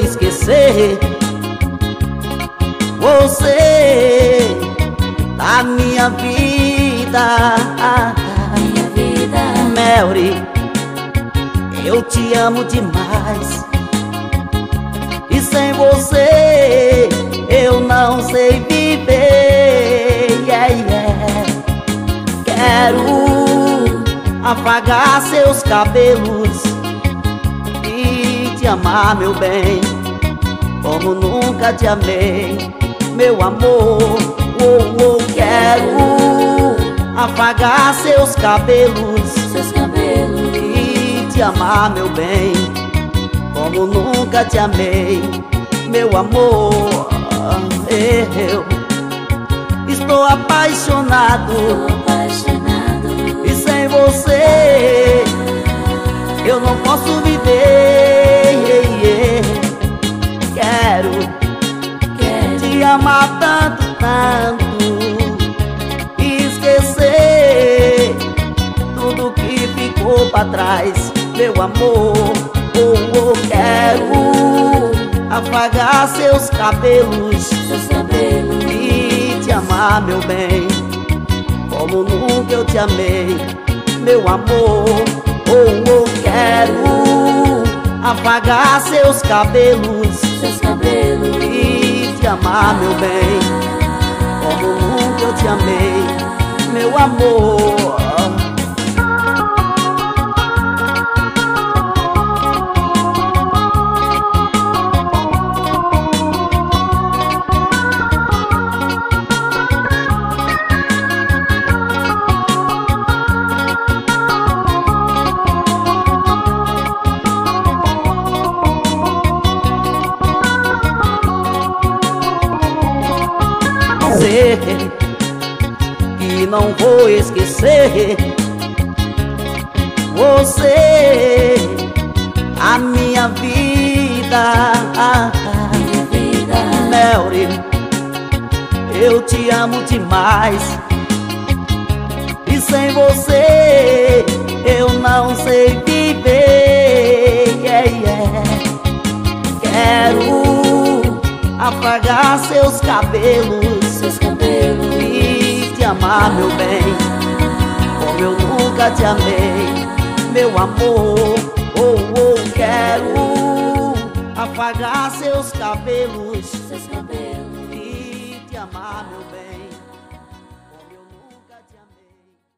esquecer você da minha vida. Mary, eu te amo demais, e sem você eu não sei viver. Quero apagar seus cabelos e te amar, meu bem, como nunca te amei, meu amor. Quero apagar seus cabelos e te amar, meu bem, como nunca te amei, meu amor. Eu estou apaixonado, e sem você eu não posso viver. Quero te amar tanto, tanto, e esquecer tudo que ficou pra trás, meu amor. Quero apagar seus cabelos e te amar, meu bem, como nunca eu te amei, meu amor. Quero apagar seus cabelos e te amar, meu bem, como nunca eu te amei, meu amor. Que não vou esquecer você, a minha vida. Mary, eu te amo demais, e sem você eu não sei viver. Quero apagar seus cabelos e te amar, meu bem, como eu nunca te amei, meu amor. Quero apagar seus cabelos e te amar, meu bem.